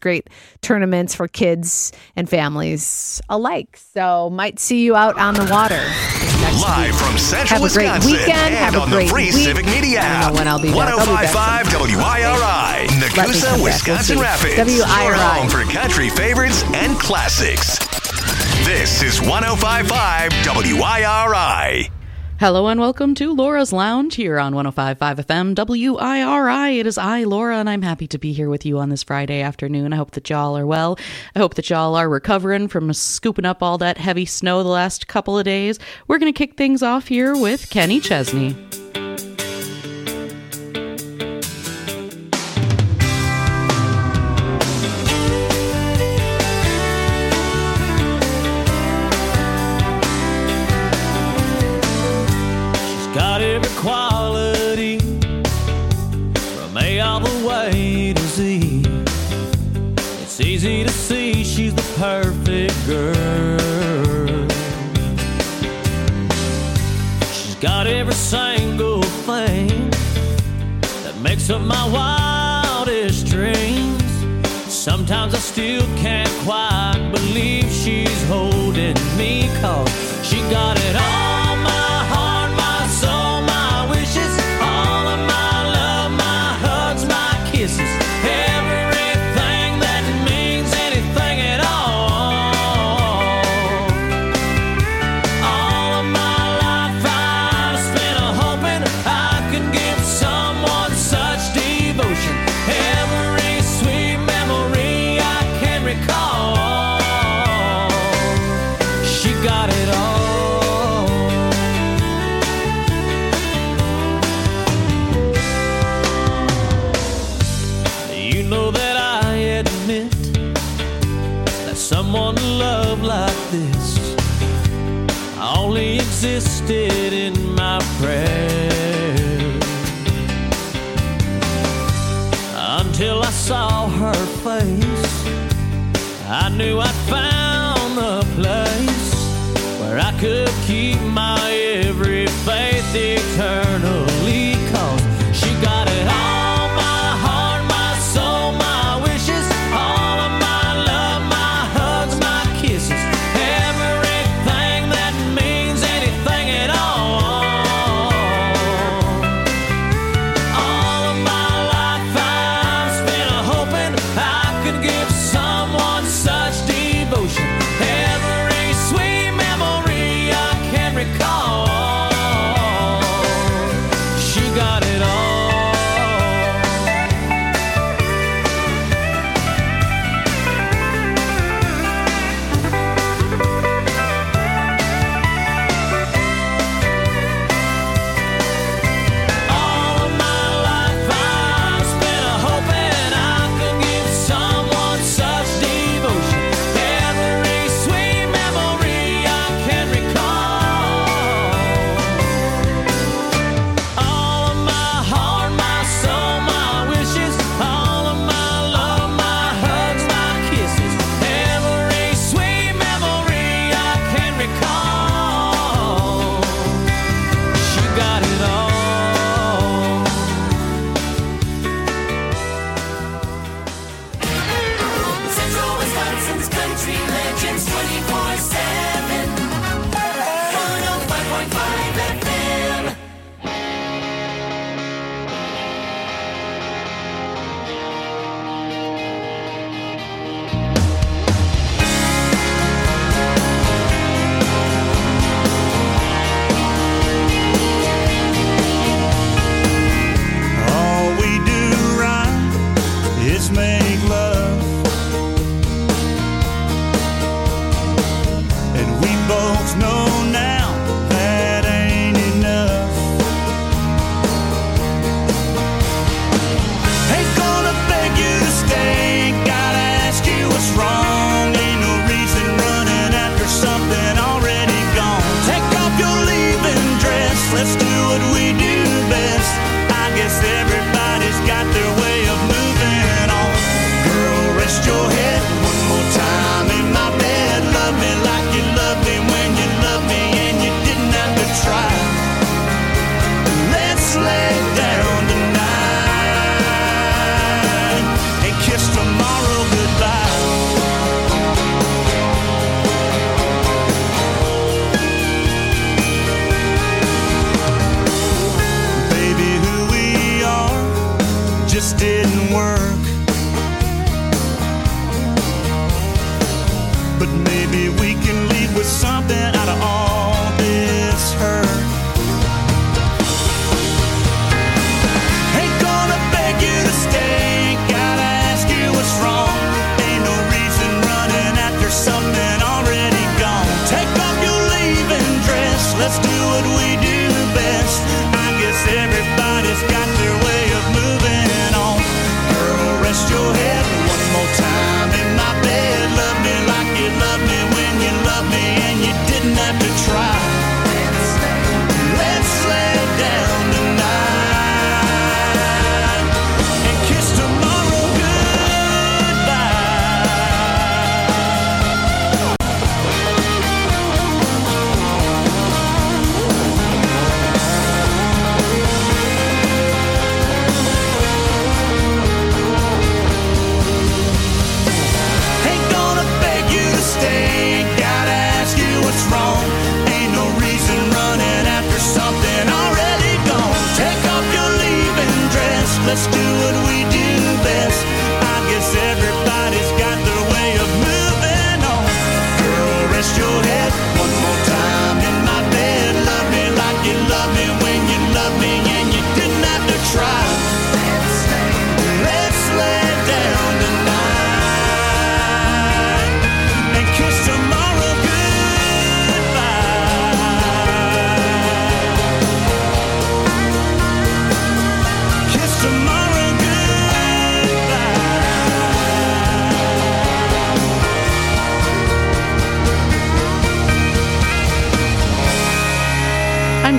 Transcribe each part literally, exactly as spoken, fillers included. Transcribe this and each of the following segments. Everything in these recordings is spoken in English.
great tournaments for kids and families alike. So might see you out on the water next Live week. from Central Have a great Wisconsin weekend. and Have a on great the free week. Civic Media I don't app. know when I'll be back. I'll be back ten fifty-five sometime. W I R I, Let me Nakusa, come back. Wisconsin We'll see. Rapids. W I R I. Your home for country favorites and classics. This is ten fifty-five W I R I. Hello and welcome to Laura's Lounge here on ten fifty-five F M W I R I. It is I, Laura, and I'm happy to be here with you on this Friday afternoon. I hope that y'all are well. I hope that y'all are recovering from scooping up all that heavy snow the last couple of days. We're going to kick things off here with Kenny Chesney. Got every quality from A all the way to Z. It's easy to see she's the perfect girl. She's got every single thing that makes up my wildest dreams. Sometimes I still can't quite believe she's holding me, 'cause she got it all. Someone to love like this only existed in my prayers, until I saw her face. I knew I'd found the place where I could keep my every faith eternally, 'cause she got it all. Someone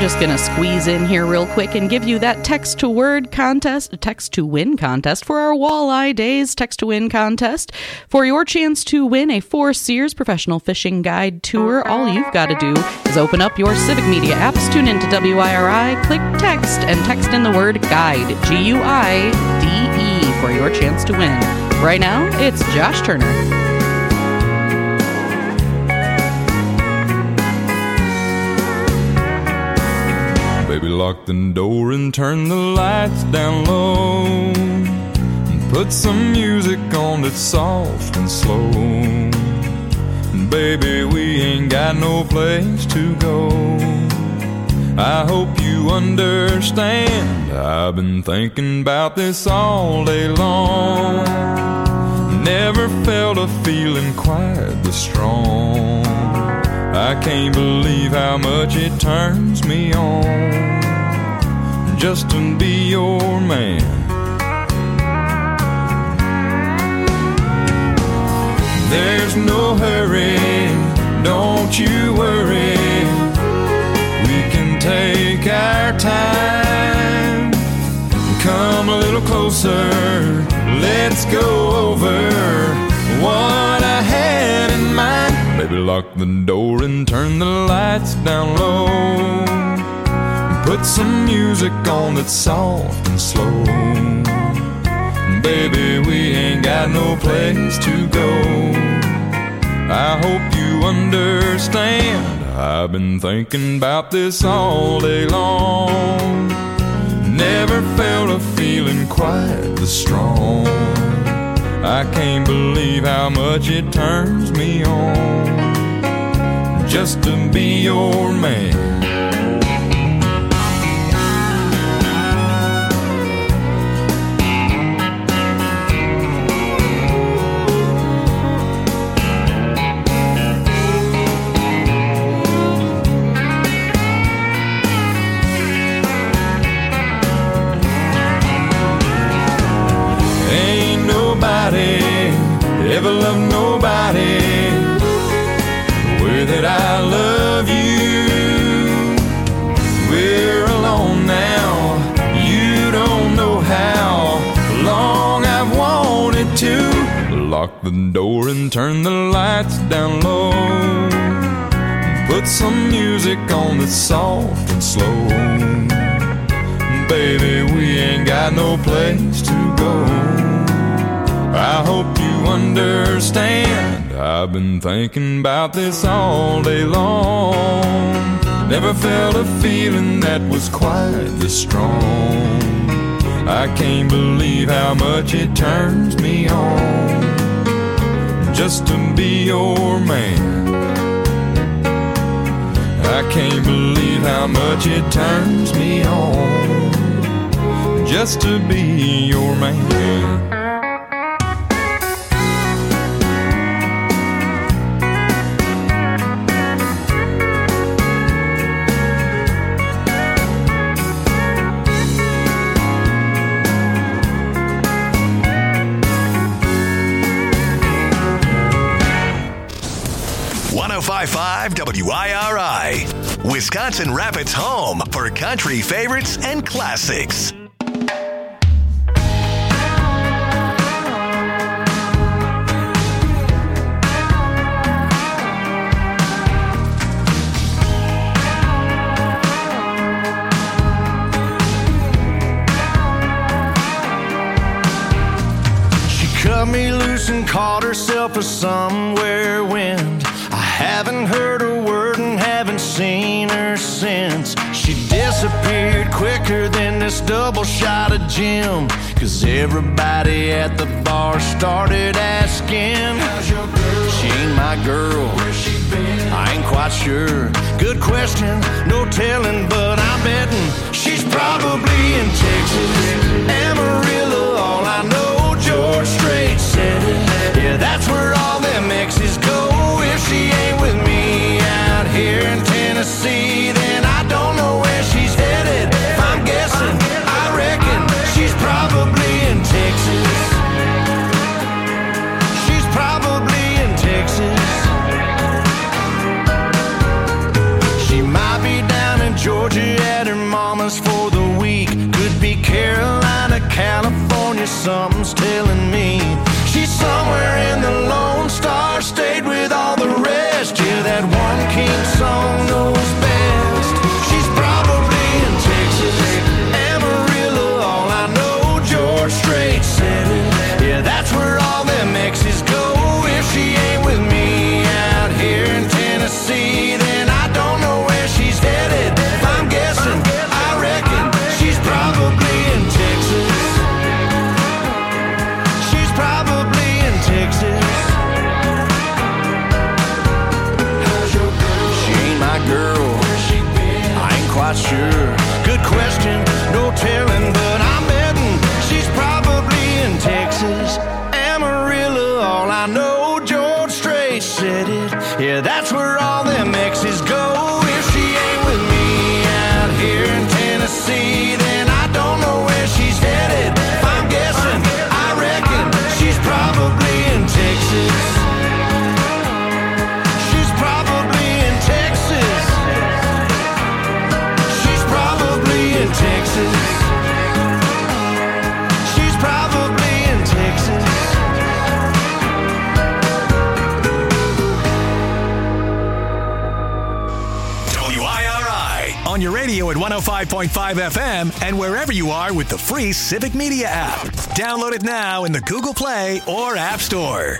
just going to squeeze in here real quick and give you that text to word contest, text to win contest for our Walleye Days text to win contest. For your chance to win a Four Sears professional fishing guide tour, all you've got to do is open up your Civic Media apps, tune into W I R I, click text, and text in the word guide, G U I D E, for your chance to win. Right now, it's Josh Turner. Baby, lock the door and turn the lights down low, and put some music on that's soft and slow. Baby, we ain't got no place to go. I hope you understand, I've been thinking about this all day long. Never felt a feeling quite this strong. I can't believe how much it turns me on just to be your man. There's no hurry, don't you worry. We can take our time. Come a little closer, let's go over what I had in mind. Baby, lock the door and turn the lights down low. Put some music on that's soft and slow. Baby, we ain't got no place to go. I hope you understand, I've been thinking about this all day long. Never felt a feeling quite this strong. I can't believe how much it turns me on just to be your man. Ever love nobody the way that I love you. We're alone now, you don't know how long I've wanted to. Lock the door and turn the lights down low. Put some music on that's soft and slow. Baby, we ain't got no place to go. I hope you understand, I've been thinking about this all day long. Never felt a feeling that was quite this strong. I can't believe how much it turns me on just to be your man. I can't believe how much it turns me on just to be your man. one oh five point five W I R I, Wisconsin Rapids' home for country favorites and classics. She cut me loose and caught herself a somewhere wind. I haven't heard a word and haven't seen her since. She disappeared quicker than this double shot of gin. Cause everybody at the bar started asking, how's your girl? She ain't my girl. Where's she been? I ain't quite sure. Good question, no telling, but I'm betting she's probably in Texas. Amarillo, all I know, George Strait said it. Yeah, that's where all them exes go. If she ain't with me out here in Tennessee, then I don't know where she's headed. If I'm guessing, I reckon she's probably in Texas. She's probably in Texas. She might be down in Georgia something's telling me she's somewhere in the Lone Star State with all the rest. Yeah, that one king song knows best. She's probably in Texas, Amarillo, all I know, George Strait said it. Yeah, that's where all them exes go. If she ain't with me out here in Tennessee, then I don't know where she's headed. If I'm guessing, I reckon she's probably in Texas. She's probably in Texas. How's your girl? She ain't my girl. Where's she been? I ain't quite sure. Good question, no telling, but I'm betting she's probably in Texas, Amarillo, all I know, George Strait said it. Yeah, that's where all them exes go. If she ain't with me out here in Tennessee, then I don't know where she's headed. If I'm guessing, I reckon she's probably in Texas. She's probably in Texas. She's probably in Texas. She's probably in Texas. W I R I on your radio at one oh five point five F M and wherever you are with the free Civic Media app. Download it now in the Google Play or App Store.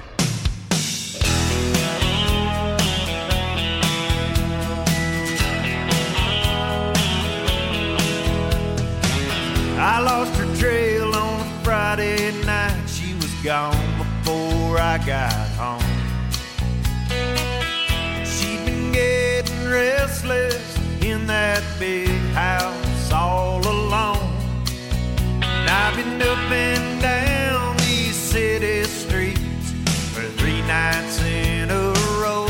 I lost her trail on a Friday night. She was gone before I got home. She'd been getting restless in that big house all alone. And I've been up and down these city streets for three nights in a row.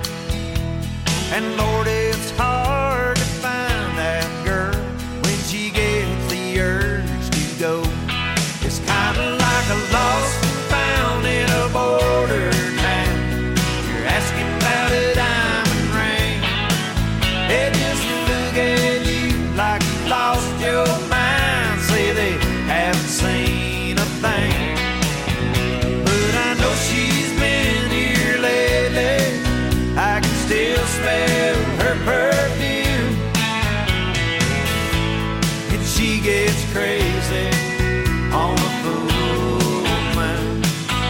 And Lord, it's hard to find that girl when she gets the urge to go. It's kind of like a lost and found in a border town. You're asking about a diamond ring. They just look at you like you lost your mind. Say they haven't seen a thing. But I know she's been here lately. I can still smell her perfume. And she gets crazy on a full moon.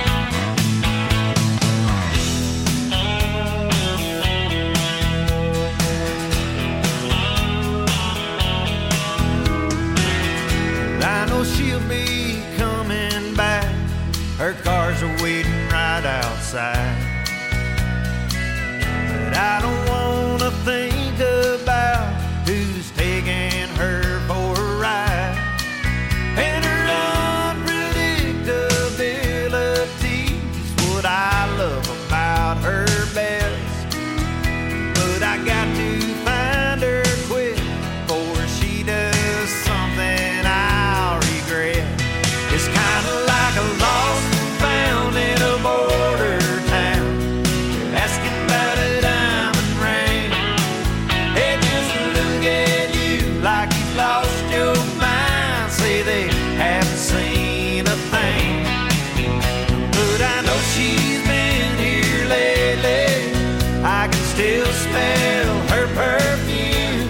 I know she'll be coming back. Her cars are waiting right outside. But I don't wanna think about who's taking her for a ride. And her unpredictability's what I love about her best. But I got to find her quick before she does something I'll regret. It's kinda like a lost and found in a border town. You're asking about a diamond ring. They just look at you like you've lost your mind. Say they haven't seen a thing. But I know she's been here lately. I can still smell her perfume.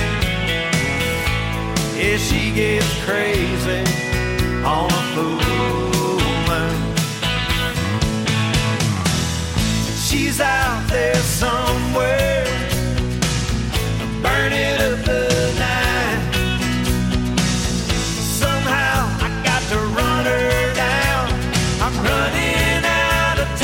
Yeah, she gets crazy on a full moon. She's out there somewhere, burning up the night. Somehow I got to run her down. I'm running out of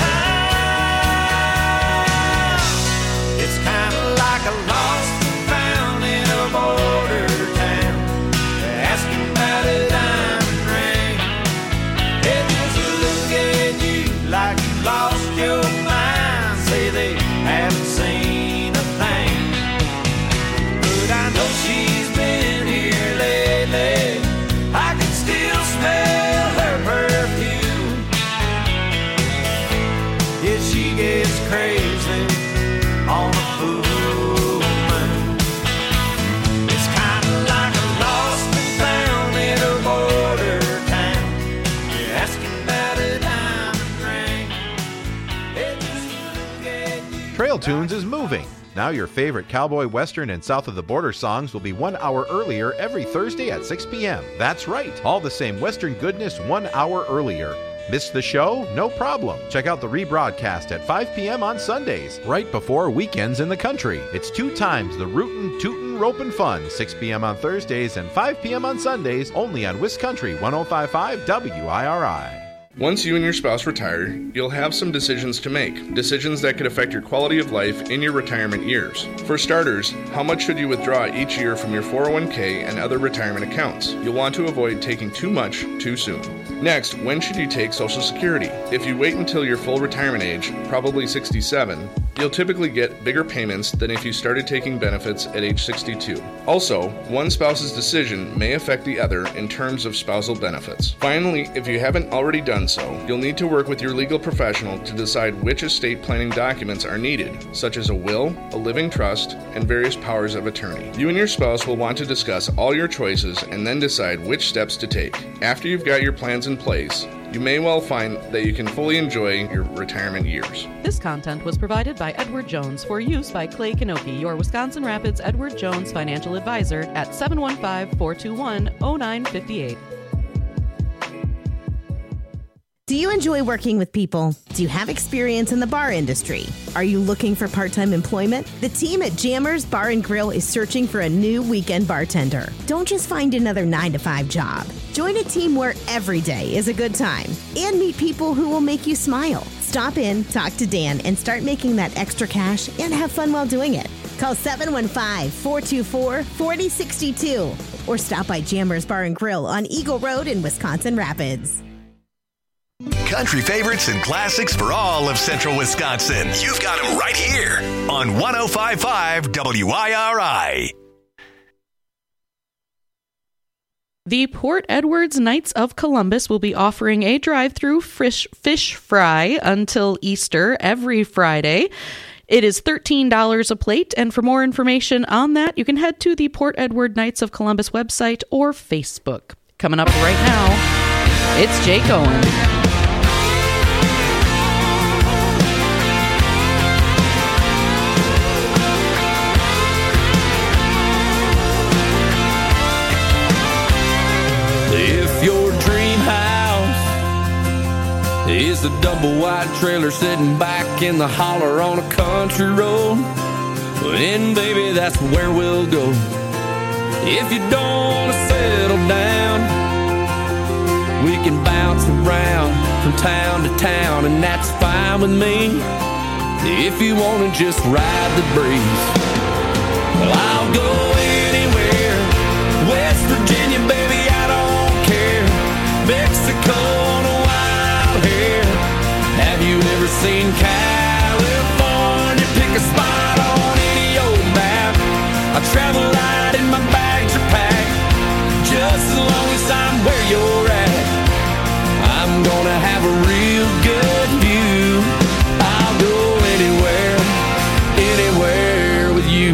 time. It's kind of like a lost and found in a border town. They're asking about a diamond ring. They just look at you like you lost your mind. Say they haven't seen a thing. But I know she's been here lately. I can still smell her perfume. Yeah, she gets crazy on a full moon. It's kind of like a lost and found in a border town. Trail Tunes is moving. Now your favorite cowboy, western, and south of the border songs will be one hour earlier every Thursday at six p.m. That's right, all the same western goodness one hour earlier. Missed the show? No problem. Check out the rebroadcast at five p.m. on Sundays, right before weekends in the country. It's two times the rootin', tootin', ropin' fun, six p.m. on Thursdays and five p.m. on Sundays, only on Wiscountry one oh five point five W I R I. Once you and your spouse retire, you'll have some decisions to make. Decisions that could affect your quality of life in your retirement years. For starters, how much should you withdraw each year from your four oh one k and other retirement accounts? You'll want to avoid taking too much too soon. Next, when should you take Social Security? If you wait until your full retirement age, probably sixty-seven, you'll typically get bigger payments than if you started taking benefits at age sixty-two. Also, one spouse's decision may affect the other in terms of spousal benefits. Finally, if you haven't already done so, you'll need to work with your legal professional to decide which estate planning documents are needed, such as a will, a living trust, and various powers of attorney. You and your spouse will want to discuss all your choices and then decide which steps to take. After you've got your plans in place, you may well find that you can fully enjoy your retirement years. This content was provided by Edward Jones for use by Clay Kanoki, your Wisconsin Rapids Edward Jones financial advisor at seven one five, four two one, oh nine five eight. Do you enjoy working with people? Do you have experience in the bar industry? Are you looking for part-time employment? The team at Jammers Bar and Grill is searching for a new weekend bartender. Don't just find another nine to five job. Join a team where every day is a good time and meet people who will make you smile. Stop in, talk to Dan, and start making that extra cash and have fun while doing it. Call seven one five, four two four, four oh six two or stop by Jammers Bar and Grill on Eagle Road in Wisconsin Rapids. Country favorites and classics for all of central Wisconsin. You've got them right here on one oh five point five W I R I. The Port Edwards Knights of Columbus will be offering a drive-through fish, fish fry until Easter every Friday. It is thirteen dollars a plate, and for more information on that, you can head to the Port Edward Knights of Columbus website or Facebook. Coming up right now, it's Jake Owen. If your dream house is a double wide trailer sitting back in the holler on a country road, then baby that's where we'll go. If you don't want to settle down, we can bounce around from town to town, and that's fine with me. If you want to just ride the breeze, well, I'll go anywhere. West Virginia, baby, I don't care. Mexico on a wild hair. Have you ever seen California? Pick a spot on any old map. I travel light and my bags are packed. Just as long as I'm where you're at, I'm gonna have a real good view. I'll go anywhere, anywhere with you.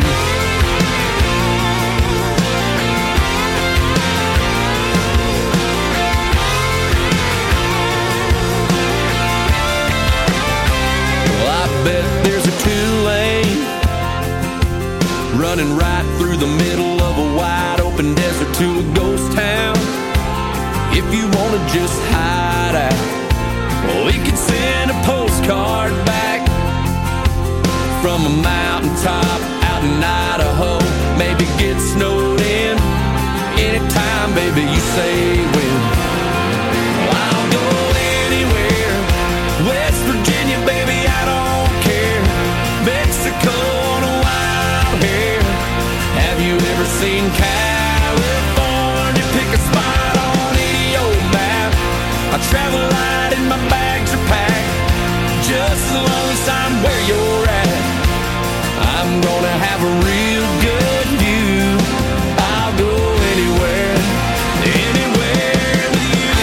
Bet there's a two-lane running right through the middle of a wide open desert to a ghost town. If you want to just hide out, well, we could send a postcard back from a mountaintop out in Idaho. Maybe get snowed in anytime, baby, you say when. Well, I'll go anywhere. West Virginia, baby, I don't Mexico on a wild hair. Have you ever seen California? Pick a spot on any old map. I travel light and my bags are packed. Just as long as I'm where you're at, I'm gonna have a real good view. I'll go anywhere, anywhere with you.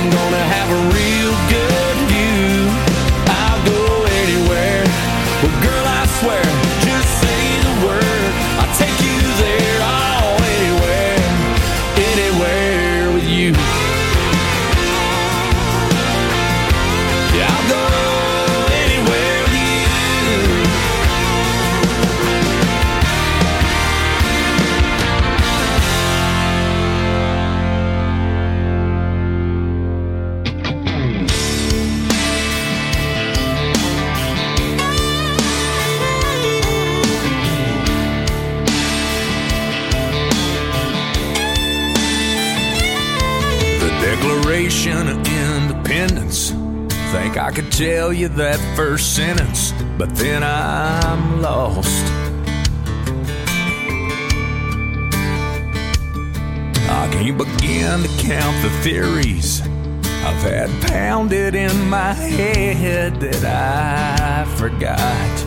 I'm gonna have a real good view. I'll go anywhere. Well, girl, I swear, just say the word. I'll take you there, oh, anywhere, anywhere with you. Yeah, I'll go anywhere with you. Declaration of Independence. Think I could tell you that first sentence, but then I'm lost. I can't begin to count the theories I've had pounded in my head that I forgot.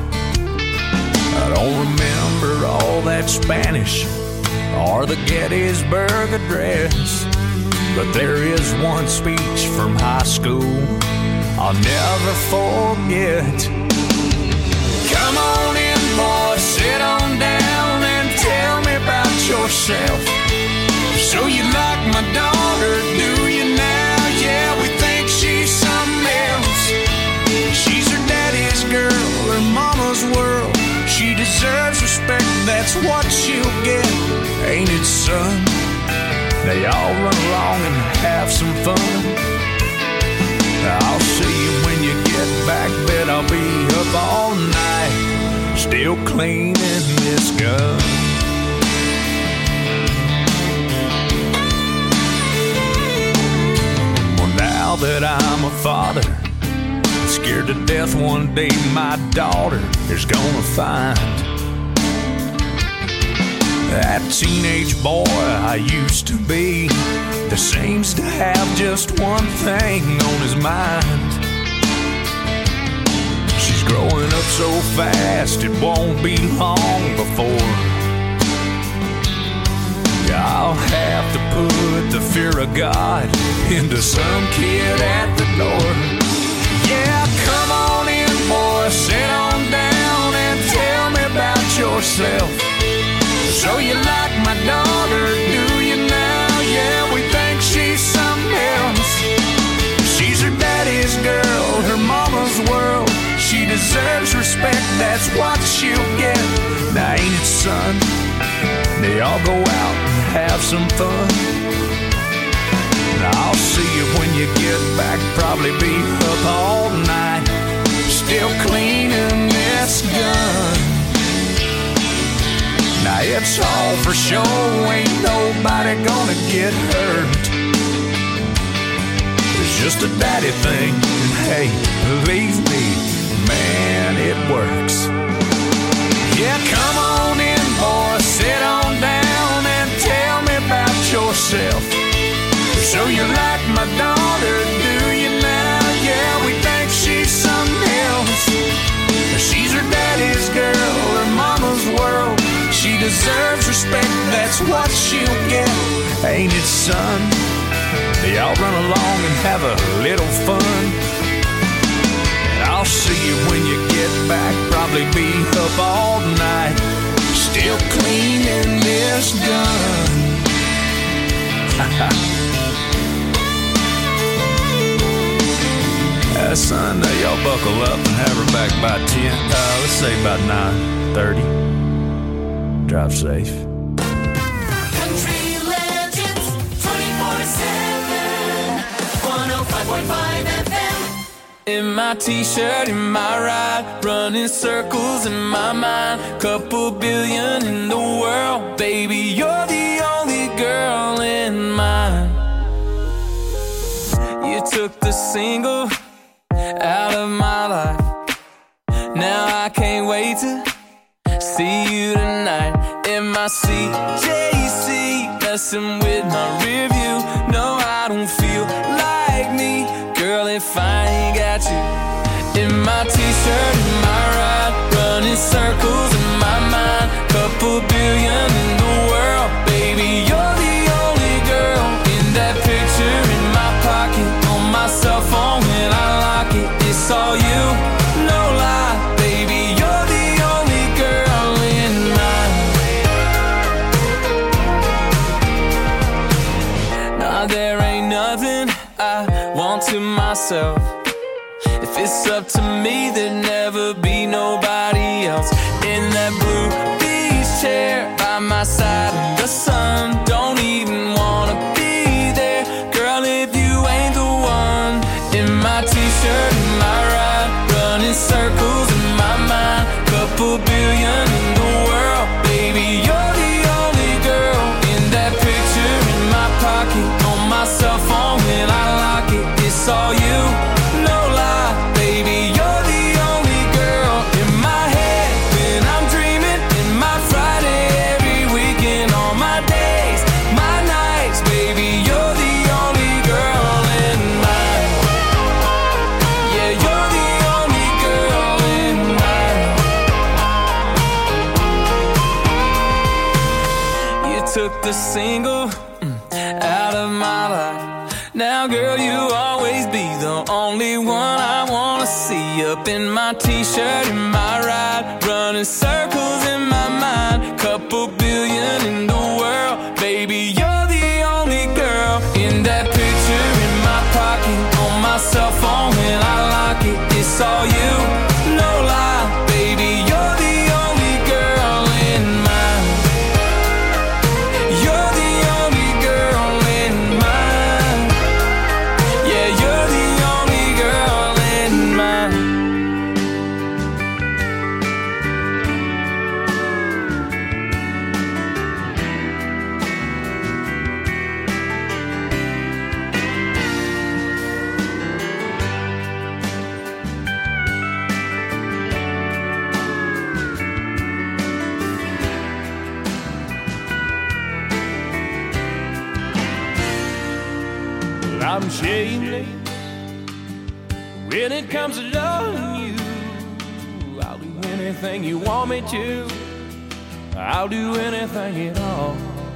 I don't remember all that Spanish or the Gettysburg Address, but there is one speech from high school I'll never forget. Come on in, boy, sit on down and tell me about yourself. So you like my daughter, do you now? Yeah, we think she's something else. She's her daddy's girl, her mama's world. She deserves respect, that's what she'll get. Ain't it, son? They all run along and have some fun. I'll see you when you get back, bet I'll be up all night, still cleaning this gun. Well, now that I'm a father, I'm scared to death one day my daughter is gonna find that teenage boy I used to be that seems to have just one thing on his mind. She's growing up so fast it won't be long before I'll have to put the fear of God into some kid at the door. Yeah, come on in, boy, sit on down and tell me about yourself. So you like my daughter, do you now? Yeah, we think she's something else. She's her daddy's girl, her mama's world. She deserves respect, that's what she'll get. Now ain't it, son? They all go out and have some fun. Now I'll see you when you get back, probably be up all night, still cleaning this gun. Now it's all for show, ain't nobody gonna get hurt. It's just a daddy thing, and hey, believe me, man, it works. Yeah, come on in, boy, sit on down and tell me about yourself. So you like my daughter, do you now? Yeah, we think she's something else. She's her daddy's girl, her mama's world. She deserves respect, that's what she'll get. Ain't it, son? They all run along and have a little fun. And I'll see you when you get back, probably be up all night, still cleaning this gun. uh, son, now y'all buckle up and have her back by ten. Uh, let's say about nine thirty. Drive safe. Country Legends twenty-four seven, one oh five point five F M. In my t-shirt, in my ride, running circles in my mind. Couple billion in the world, baby, you're the only girl in mine. You took the single out of my life. Now I can't wait to see you tonight. In my C J C, messing with my rear view. No, I don't feel like me, girl, if I ain't got you. In my t-shirt, in my ride, running circles in my mind. Couple billion in the world, baby, you're the only girl in that picture in my pocket. On to myself, if it's up to me, there'd never be nobody else. In that blue beach chair by my side in the sun, don't even wanna be there, girl, if you ain't the one. In my t-shirt, in my ride, running circles in my mind, couple billion in the world, baby, you're the only girl. In that picture in my pocket, on my cell phone when I lock it, it's all you, no lie, baby, you're the only girl. In my head when I'm dreaming, in my Friday every weekend, all my days, my nights, baby, you're the only girl in mine. Yeah, you're the only girl in mine. You took the single mm, out of my life. Now, girl, you'll always be the only one I wanna see. Up in my t-shirt, in my ride, running circles in my mind, couple billion in the world, baby, you're the only girl. In that picture in my pocket, on my cell phone when I lock it, it's all you, no lie, baby, you're the only girl in mine. You're the only girl in mine. Yeah, you're the only girl in mine. I'm shameless when it comes to loving you. I'll do anything you want me to. I'll do anything at all.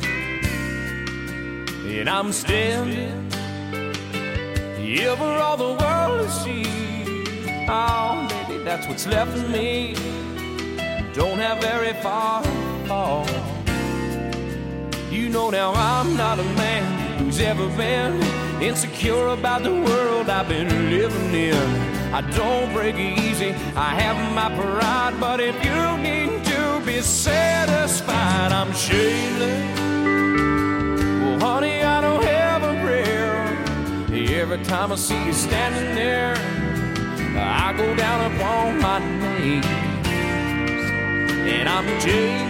And I'm standing here for all the world to see. Oh, baby, that's what's left of me. Don't have very far to fall. You know now I'm not a man who's ever been insecure about the world I've been living in. I don't break easy, I have my pride, but if you need to be satisfied, I'm shameless. Well, honey, I don't have a prayer. Every time I see you standing there, I go down upon my knees. And I'm Jay,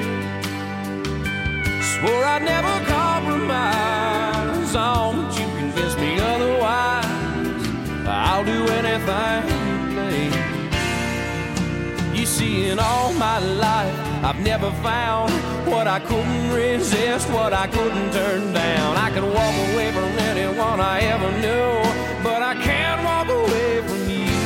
swore I'd never compromise on you. Convince me otherwise, I'll do anything you please. You see, in all my life, I've never found what I couldn't resist, what I couldn't turn down. I could walk away from anyone I ever knew, but I can't walk away from you.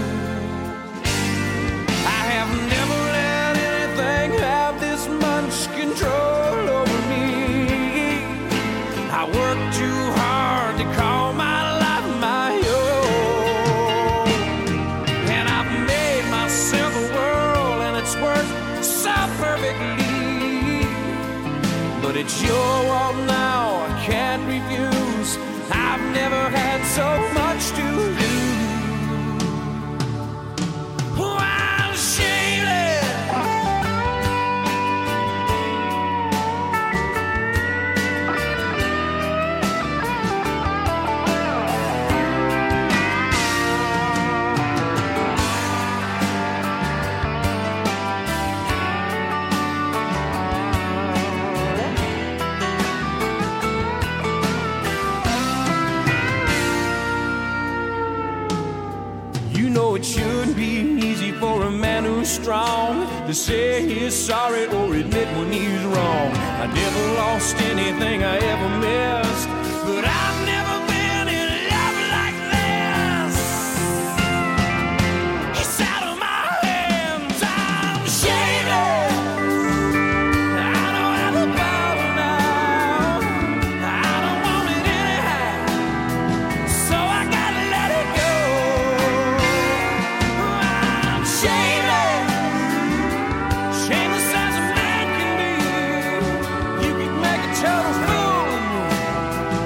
I have never let anything have this much control over me. I work too hard to call my life my own, and I've made myself a world, and it's worked so perfectly. But it's your world now, I can't refuse. I've never had so much to lose. Oh, I'm shameless. It shouldn't be easy for a man who's strong to say he's sorry or admit when he's wrong. I never lost anything I ever missed, but I've never been in love like this. It's out of my hands, I'm shameless. I don't have a power now, I don't want it anyhow, so I gotta let it go. Shameless as a man can be. You can make a total fool of me.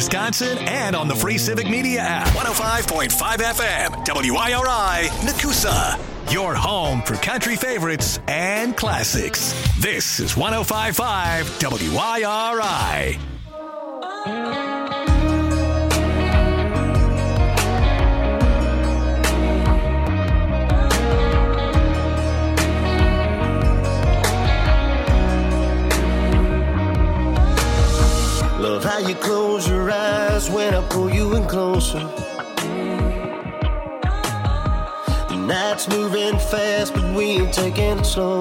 Wisconsin, and on the free Civic Media app. one oh five point five F M, W I R I, Nakusa. Your home for country favorites and classics. This is one oh five point five W I R I. Love how you close your eyes when I pull you in closer. The night's moving fast, but we ain't taking it slow.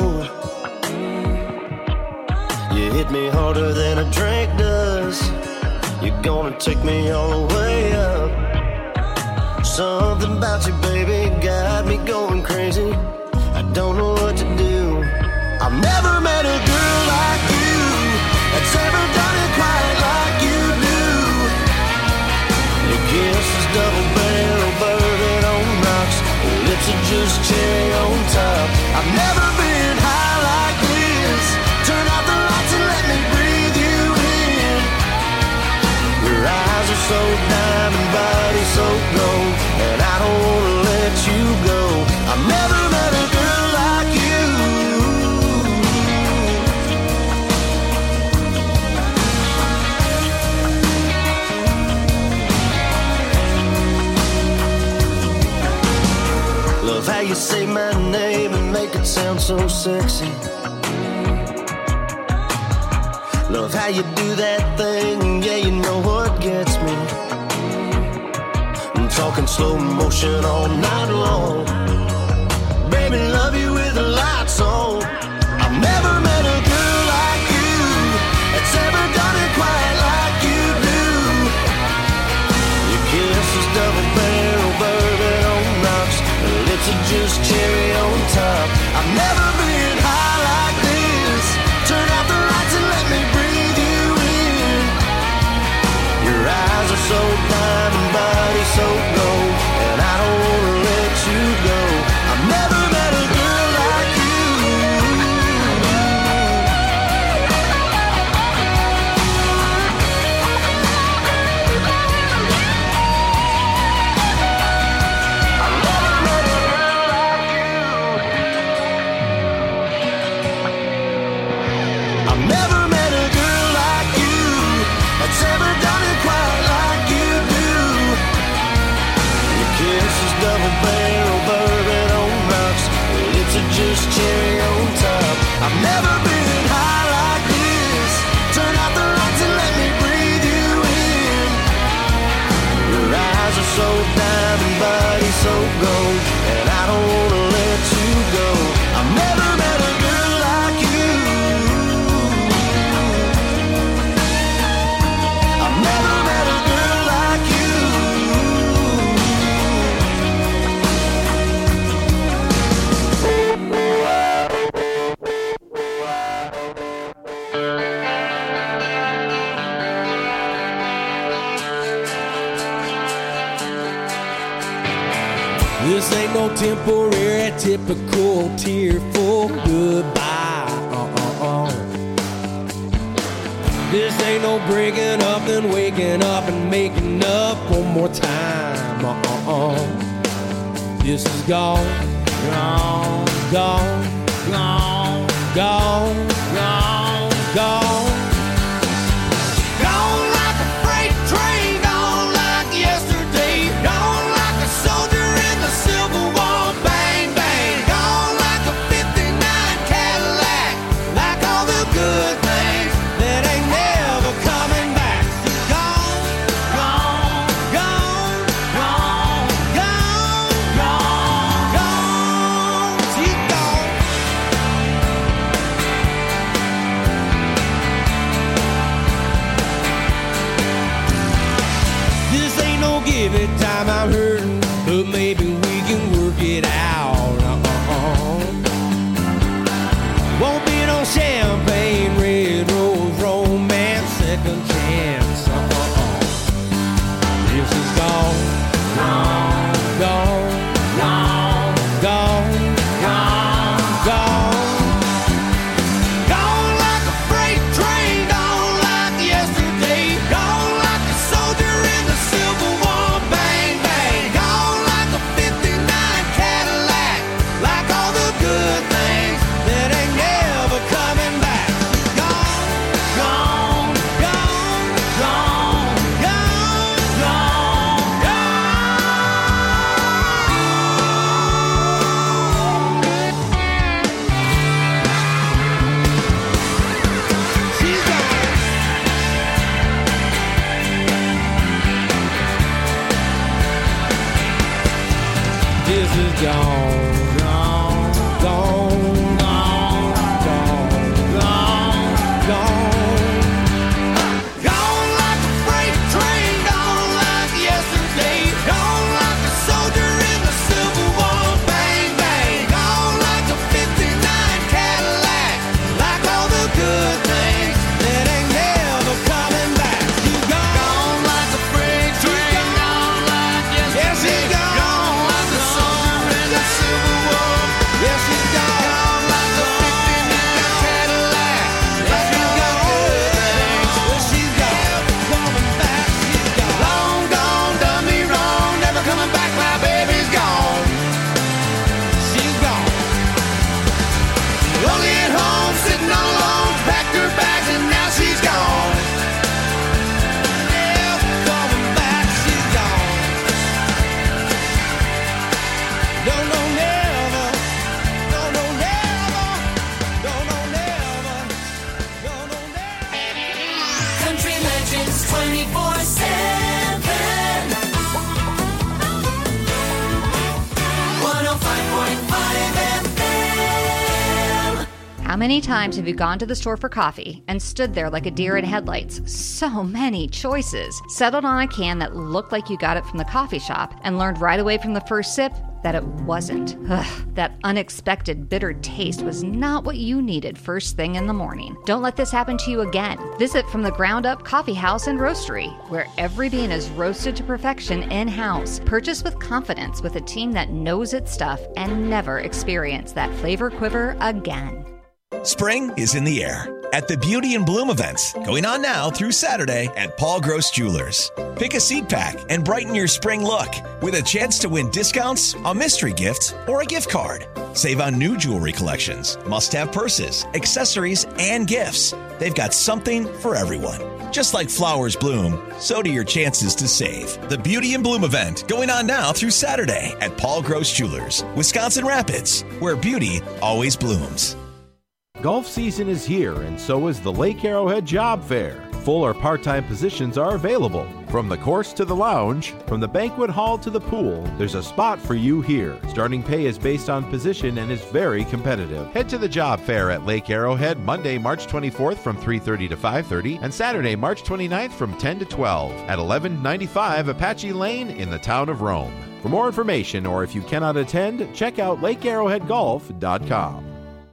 You hit me harder than a drink does. You're gonna take me all the way up. Something about you, baby, got me going crazy. I don't know what to do. I've never met a girl like you that's ever done it quite like you do. Your kiss is double barrel bourbon on rocks. Your lips are just cherry on top. I've never been high like this. Turn out the lights and let me breathe you in. Your eyes are so diamond, body so gold, and I don't wanna let you go. I've never met a girl like you. Love how you say my name and make it sound so sexy. Love how you do that thing, yeah, you know what gets me. I'm talking slow motion all night long. Baby, love you with the lights on. I've never met a girl like you that's ever done it quite like you do. Your kiss is double barrel bourbon on rocks. Your lips are just cherry on top. I've never been high like this. Turn out the lights and let me breathe you in. Your eyes are so diamond, body so gold, and I don't wanna let you go. I've never met a girl like you. I've never met a girl like you. I've never met a girl like you that's ever done it quite like you do. Your kiss is double barrel bourbon on rocks. Your lips are just cherry on top. I've never been high like this. Turn out the lights and let me breathe you in. Your eyes are so diamond, body so gold, and I don't wanna let you go. I've never met a girl like you. I've never met a girl like you. This ain't no temporary, typical tearful goodbye. Uh-uh-uh. This ain't no breaking up and waking up and making up one more time. Uh-uh-uh. This is gone, gone, gone, gone, gone, gone, gone. Gone like a freight train, gone like yesterday, gone like a soldier in the Civil War, bang, bang, gone like a fifty-nine Cadillac, like all the good things that ain't never coming back. Gone, gone, gone, gone, gone, gone, gone, she's gone. This ain't no give it time, I'm hurting, but maybe we can work it out. Uh-uh-uh. Won't be no champagne, red rose, romance, second chance. Uh-uh-uh. This is gone, gone, gone, gone, gone, gone, gone. Gone like a freight train, gone like yesterday, gone like a soldier gone, gone, gone, gone, gone, gone, gone. Gone like a freight train, gone like yesterday, gone like a soldier in the Civil War. Bang, bang, gone like a fifty-nine Cadillac, like all the good things that ain't never coming back. You gone, gone like a freight train, gone like yesterday. Yes, he gone, gone like a soldier in the Civil War. Yes, he gone, gone like a fifty-nine Cadillac, like all the good things. Well, she's gone, coming back. She's gone, long gone, done me wrong, never coming back. My baby's gone. She's gone. Lonely at home, sitting all alone, packed her bags and now she's gone. Never coming back, she's gone. No, no, never. No, no, never. No, no, never. No, no, never. Country Legends twenty-four seven. one oh five point five F M. How many times have you gone to the store for coffee and stood there like a deer in headlights? So many choices. Settled on a can that looked like you got it from the coffee shop and learned right away from the first sip that it wasn't. Ugh, that unexpected bitter taste was not what you needed first thing in the morning. Don't let this happen to you again. Visit From the Ground Up Coffee House and Roastery, where every bean is roasted to perfection in-house. Purchase with confidence with a team that knows its stuff and never experience that flavor quiver again. Spring is in the air at the Beauty and Bloom events going on now through Saturday at Paul Gross Jewelers. Pick a seat pack and brighten your spring look with a chance to win discounts, a mystery gift, or a gift card. Save on new jewelry collections, must-have purses, accessories, and gifts. They've got something for everyone. Just like flowers bloom, so do your chances to save. The Beauty and Bloom event going on now through Saturday at Paul Gross Jewelers, Wisconsin Rapids, where beauty always blooms. Golf season is here, and so is the Lake Arrowhead Job Fair. Full or part-time positions are available. From the course to the lounge, from the banquet hall to the pool, there's a spot for you here. Starting pay is based on position and is very competitive. Head to the Job Fair at Lake Arrowhead Monday, March twenty-fourth from three thirty to five thirty and Saturday, March twenty-ninth from ten to twelve at eleven ninety-five Apache Lane in the town of Rome. For more information, or if you cannot attend, check out lake arrowhead golf dot com.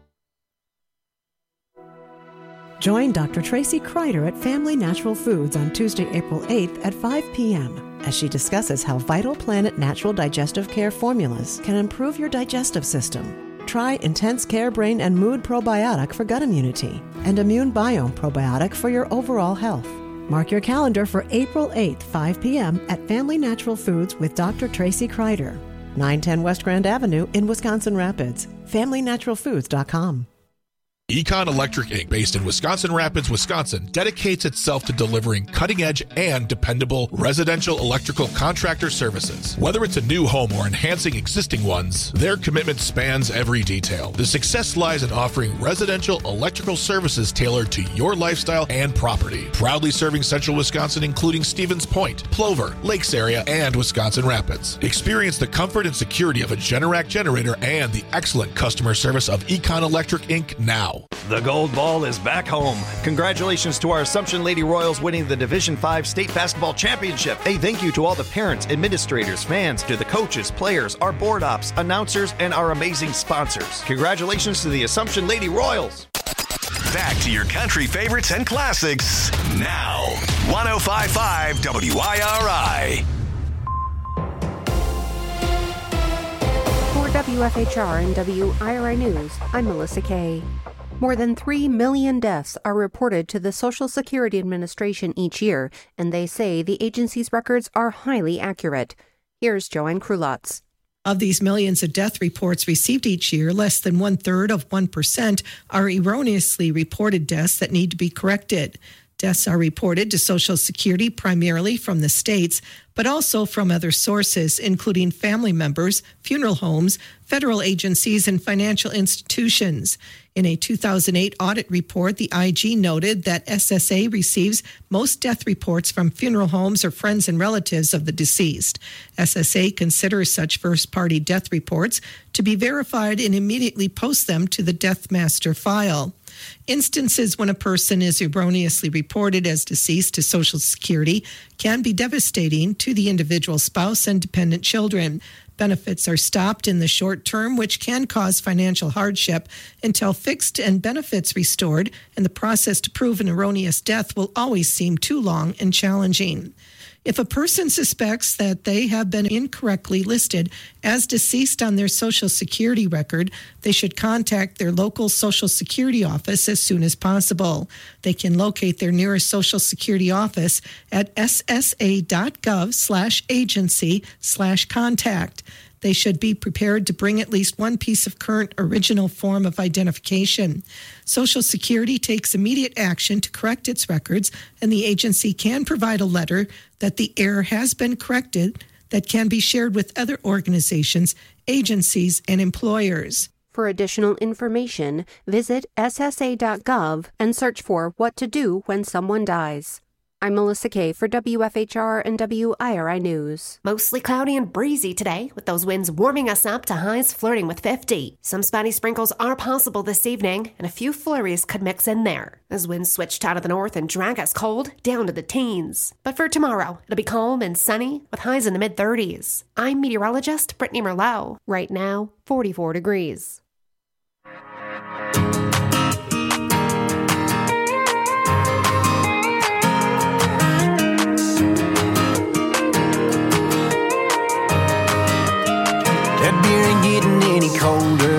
Join Doctor Tracy Kreider at Family Natural Foods on Tuesday, April eighth at five p.m. as she discusses how Vital Planet Natural Digestive Care formulas can improve your digestive system. Try Intense Care Brain and Mood Probiotic for gut immunity and Immune Biome Probiotic for your overall health. Mark your calendar for April eighth, five p.m. at Family Natural Foods with Doctor Tracy Kreider, nine ten West Grand Avenue in Wisconsin Rapids. family natural foods dot com. Econ Electric Incorporated, based in Wisconsin Rapids, Wisconsin, dedicates itself to delivering cutting-edge and dependable residential electrical contractor services. Whether it's a new home or enhancing existing ones, their commitment spans every detail. The success lies in offering residential electrical services tailored to your lifestyle and property. Proudly serving central Wisconsin, including Stevens Point, Plover, Lakes area, and Wisconsin Rapids. Experience the comfort and security of a Generac generator and the excellent customer service of Econ Electric Incorporated now. The Gold Ball is back home. Congratulations to our Assumption Lady Royals winning the Division five State Basketball Championship. A thank you to all the parents, administrators, fans, to the coaches, players, our board ops, announcers, and our amazing sponsors. Congratulations to the Assumption Lady Royals. Back to your country favorites and classics now. one oh five point five W I R I. For W F H R and W I R I News, I'm Melissa Kay. More than three million deaths are reported to the Social Security Administration each year, and they say the agency's records are highly accurate. Here's Joanne Krulotz. Of these millions of death reports received each year, less than one-third of one percent are erroneously reported deaths that need to be corrected. Deaths are reported to Social Security primarily from the states, but also from other sources, including family members, funeral homes, federal agencies, and financial institutions. In a two thousand eight audit report, the I G noted that S S A receives most death reports from funeral homes or friends and relatives of the deceased. S S A considers such first-party death reports to be verified and immediately posts them to the Death Master file. Instances when a person is erroneously reported as deceased to Social Security can be devastating to the individual spouse and dependent children. Benefits are stopped in the short term, which can cause financial hardship until fixed and benefits restored, and the process to prove an erroneous death will always seem too long and challenging. If a person suspects that they have been incorrectly listed as deceased on their Social Security record, they should contact their local Social Security office as soon as possible. They can locate their nearest Social Security office at ssa.gov slash agency slash contact. They should be prepared to bring at least one piece of current original form of identification. Social Security takes immediate action to correct its records, and the agency can provide a letter that the error has been corrected that can be shared with other organizations, agencies, and employers. For additional information, visit S S A dot gov and search for What to Do When Someone Dies. I'm Melissa Kay for W F H R and W I R I News. Mostly cloudy and breezy today, with those winds warming us up to highs flirting with fifty. Some spotty sprinkles are possible this evening, and a few flurries could mix in there, as winds switched out of the north and drag us cold down to the teens. But for tomorrow, it'll be calm and sunny, with highs in the mid-thirties. I'm meteorologist Brittany Merlot. Right now, forty-four degrees. That beer ain't getting any colder,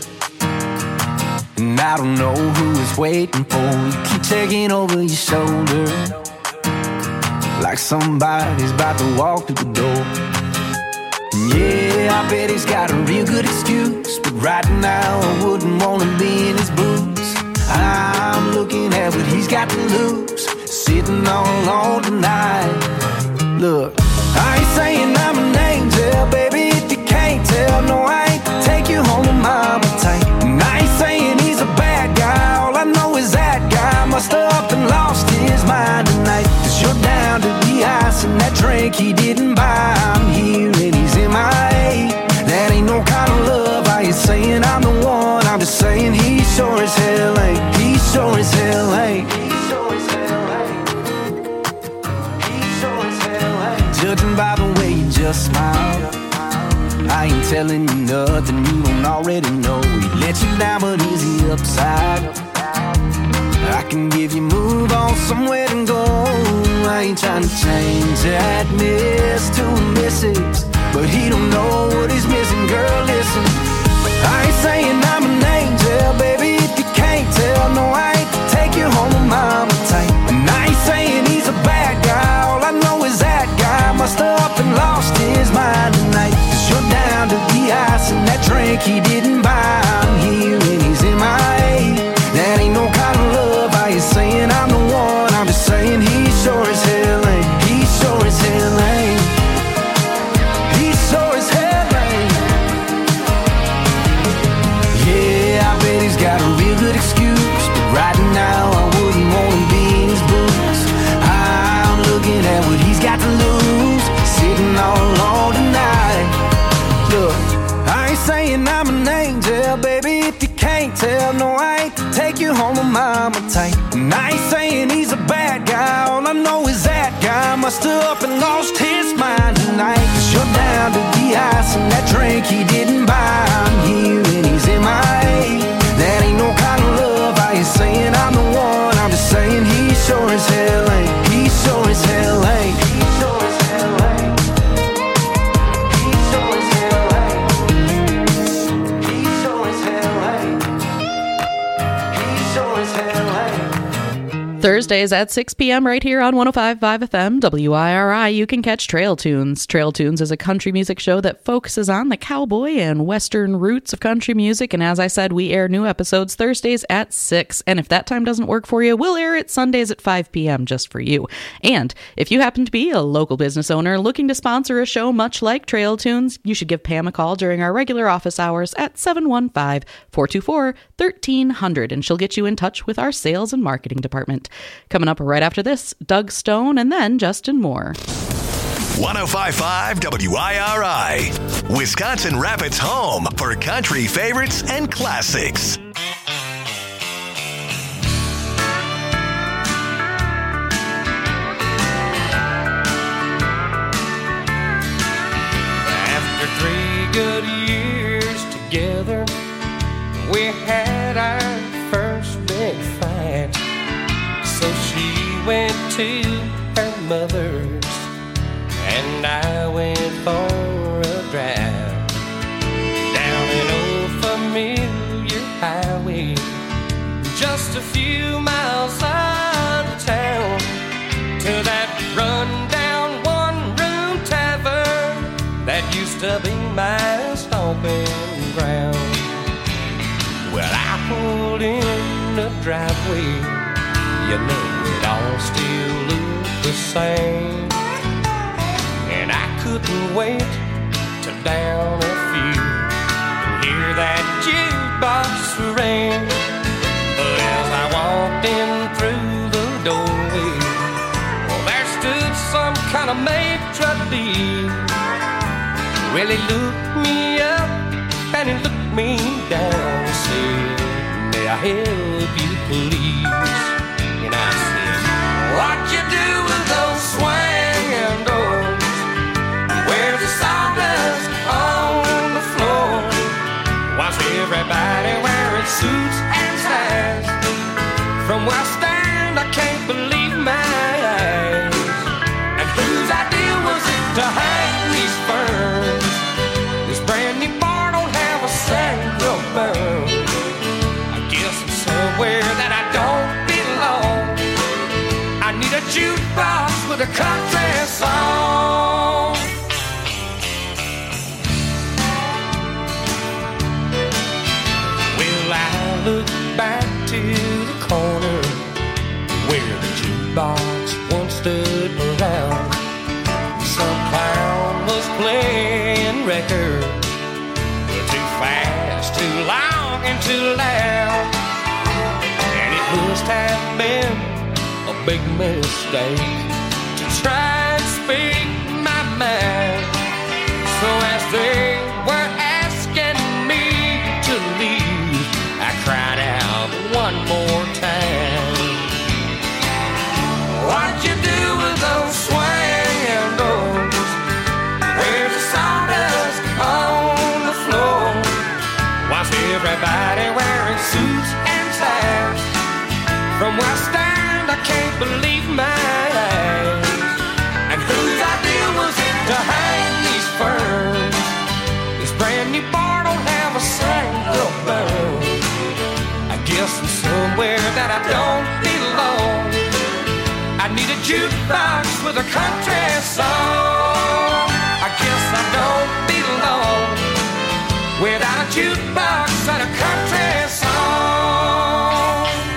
and I don't know who it's waiting for. You keep taking over your shoulder, like somebody's about to walk through the door. And yeah, I bet he's got a real good excuse, but right now I wouldn't want to be in his boots. I'm looking at what he's got to lose, sitting all alone tonight. Look, I ain't saying I'm an angel, baby. Tell, no, I ain't take you home with mama tight. And I ain't saying he's a bad guy. All I know is that guy must have up and lost his mind tonight. Cause you're down to the ice and that drink he didn't buy. I'm here and he's M I A. That ain't no kind of love. I ain't saying I'm the one. I'm just saying he sure as hell ain't. He sure as hell ain't. He sure as hell ain't. He sure as hell ain't. Judging by the way you just smile, I ain't telling you nothing you don't already know. He let you down, but is he upside? I can give you move on somewhere to go. I ain't trying to change that miss to a missus, but he don't know what he's missing. Girl, listen, I ain't saying I'm an angel, baby. If you can't tell, no, I ain't take you home with mama tight. And I ain't saying he's a bad guy. All I know is that guy must have up and lost his mind tonight. You're down to the ice and that drink he didn't buy. I'm here and he's M I A. That ain't no kind of love. I ain't saying I'm the one. I'm just saying he sure as hell ain't. He sure as hell ain't. He sure as hell ain't. Yeah, I bet he's got a real good excuse, but right now I wouldn't want to be in his boots. I'm looking at what he's got to lose, sitting all alone tonight. Look, I ain't saying I'm an angel, baby. If you can't tell, no, I ain't take you home with mama tight. And I ain't saying he's a bad guy. All I know is that guy must have up and lost his mind tonight. Cause you're down to the ice and that drink he didn't buy. I'm here and he's M I A. That ain't no kind of love. I ain't saying I'm the one. I'm just saying he sure as hell ain't. He sure as hell ain't. He sure as hell ain't. Thursdays at six p.m. right here on one oh five point five F M W I R I, you can catch Trail Tunes. Trail Tunes is a country music show that focuses on the cowboy and western roots of country music, and as I said, we air new episodes Thursdays at six, and if that time doesn't work for you, we'll air it Sundays at five p.m. just for you. And if you happen to be a local business owner looking to sponsor a show much like Trail Tunes, you should give Pam a call during our regular office hours at seven one five, four two four, one three zero zero, and she'll get you in touch with our sales and marketing department. Coming up right after this, Doug Stone and then Justin Moore. one oh five point five W I R I, Wisconsin Rapids' home for country favorites and classics. After three good years together, we had our first big fight. So she went to her mother's, and I went for a drive down an old familiar highway, just a few miles out of town, to that run-down one-room tavern that used to be my stomping ground. Well, I pulled in the driveway, you know it all still looked the same, and I couldn't wait to down a few and hear that jukebox ring. But as I walked in through the doorway, well, there stood some kind of maitre d'. Well, he looked me up and he looked me down and said, "May I help you, please?" And I said, "What you do with those swinging doors? Where's the sawdust on the floor? Why's everybody wearing suits and ties? From where I stand, I can't believe my eyes. And whose idea was it to hang these ferns? This brand new bar don't have a single burn. I guess I'm somewhere that I don't belong. I need a jukebox with a country song." Well, I look back to the corner where the jukebox once stood around. Some clown was playing records, too fast, too long, and too loud. And it must have been a big mistake to try and speak my mind. So as they were asking me to leave, I cried out one more time, "What'd you do with those swinging doors? Where's the sawdust on the floor? Why's everybody wearing suits and ties? From where I stand, I can't believe my eyes. And whose idea was it to hang these ferns? This brand new bar don't have a single burn. I guess I'm somewhere that I don't belong. I need a jukebox with a country song. I guess I don't belong without a jukebox and a country song."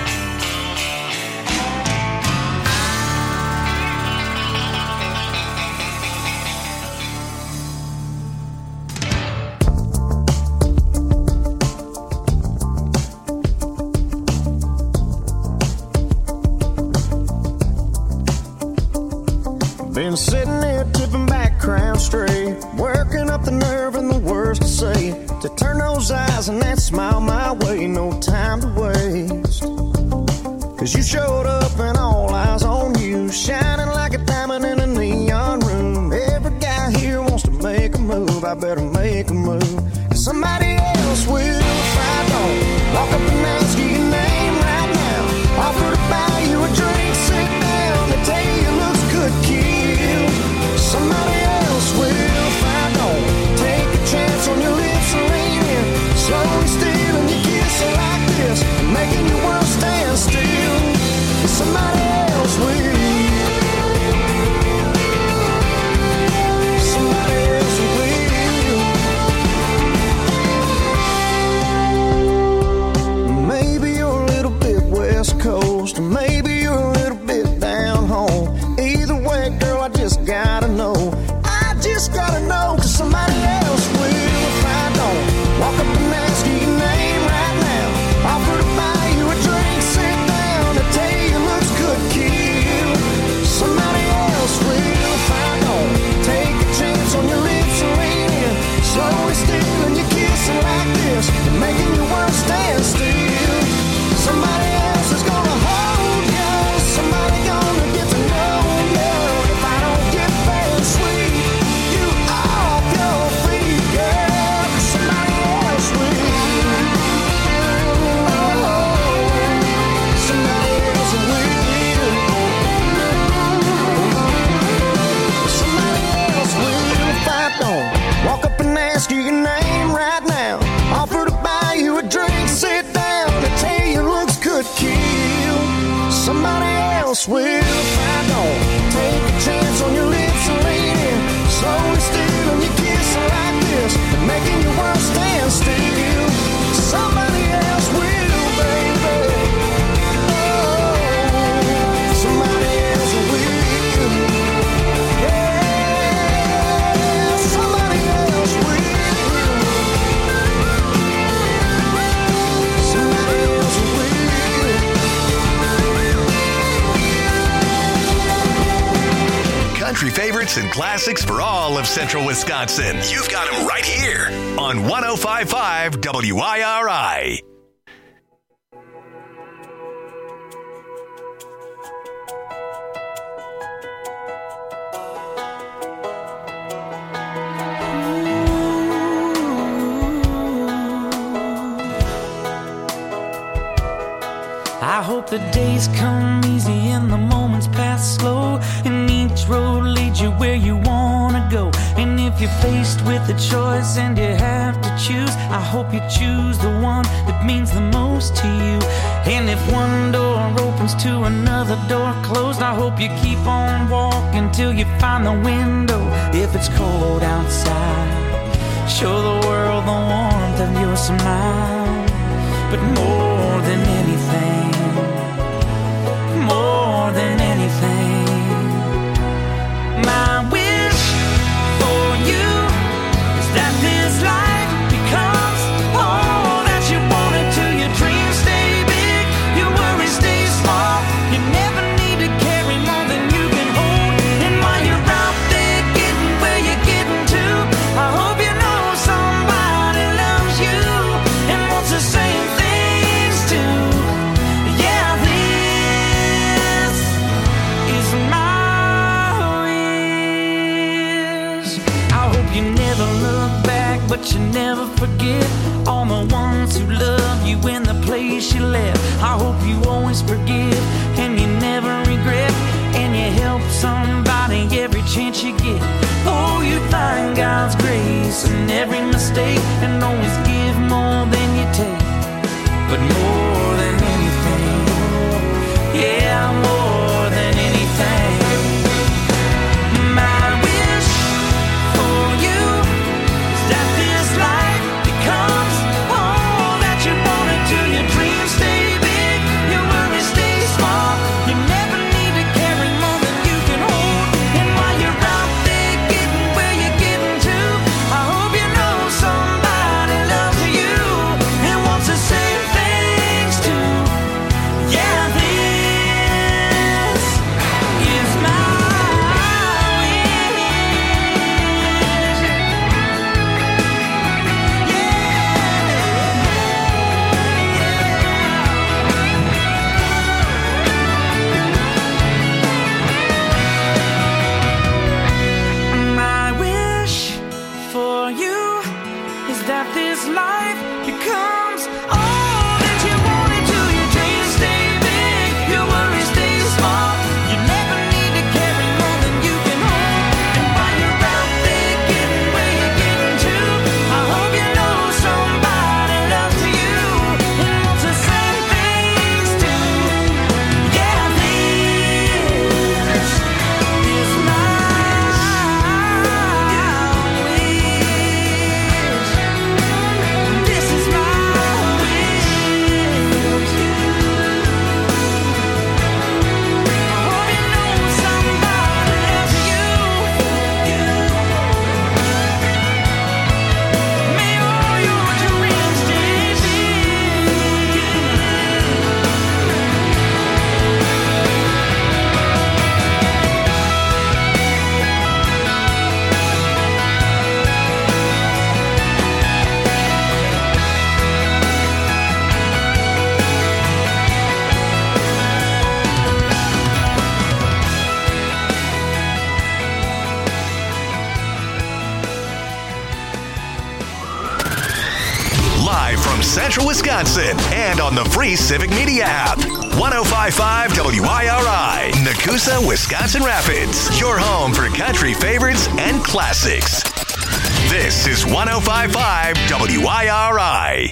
Been sitting there tipping back, crown straight, working up the nerve and the words to say, to turn those eyes and that smile my way. No time to waste, 'cause you showed up and all eyes on you, shining like a diamond in a neon room. Every guy here wants to make a move. I better make a move, 'cause somebody else will if I don't. Walk up and ask you your name right now, offer to buy you a drink, sit down, they tell you it looks good, kid. Somebody else will if I don't. Take a chance on your lips and lean in, slowly stealing your kiss like this, making your world stand still. Somebody else will. If I don't take a chance on your lips, lady, slowly stealing your kiss like this and making your world stand still. Somebody else will, baby. Oh, somebody else will. Yeah, somebody else will. Somebody else will. Country favorites and classics for all of Central Wisconsin. You've got them right here on one oh five point five W I R I. I hope the days come easy and the moments pass slow, and each road leads you where you wanna go. And if you're faced with a choice and you have to choose, I hope you choose the one that means the most to you. And if one door opens to another door closed, I hope you keep on walking till you find the window. If it's cold outside, show the world the warmth of your smile. But more than anything, more than anything, my wish for you is that this life becomes all that you want it to. Your dreams stay big, your worries stay small. You never need to carry more than you can hold. And while you're out there getting where you're getting to, I hope you know somebody loves you and wants the same things too. Yeah, this is my wish. I hope you never look back, but you never forget all the ones who love you in the place you left. I hope you always forgive and you never regret, and you help somebody every chance you get. Oh, you find God's grace in every mistake and always give more than you take. But more than anything, yeah, more than anything, my wish for you is that this life becomes all that you want it to. Your dreams stay big, your worries stay small. You never need to carry more than you can hold. And while you're out there getting where you're getting to, I hope you know somebody loves you and wants the same things too. Yeah, this is my My wish for you is that this life becomes all that you want it to. Your dreams stay big, your worries stay small. You never need to carry more than you can hold. And while you're out there getting where you're getting to, I hope you know somebody loves you and wants the same things too. Yeah, this is my This is my wish. I hope you know somebody loves you. May all your dreams stay Live from Central Wisconsin and on the free Civic Media app. one oh five point five W I R I, Nakusa, Wisconsin Rapids. Your home for country favorites and classics. This is one oh five point five W I R I.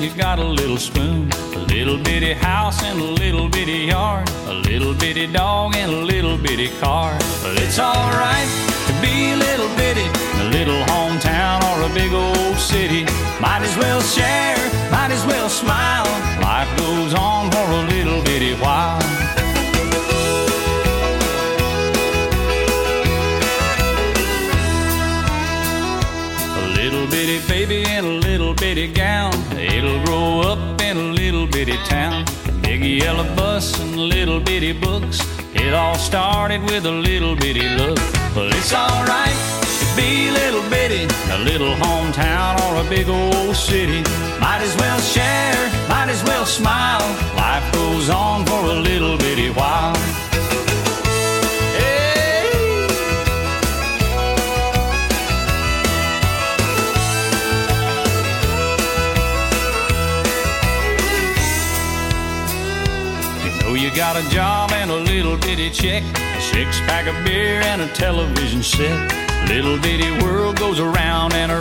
you got a little spoon, a little bitty house and a little bitty yard, a little bitty dog and a little bitty car. But it's alright to be a little bitty in a little hometown or a big old city. Might as well share, might as well smile. Life goes on for a little bitty while. Little bitty baby in a little bitty gown, it'll grow up in a little bitty town. Big yellow bus and little bitty books, it all started with a little bitty look. Well, it's alright to be a little bitty in a little hometown or a big old city. Might as well share, might as well smile. Life goes on for a little bitty while. You got a job and a little bitty check, a six pack of beer and a television set. Little bitty world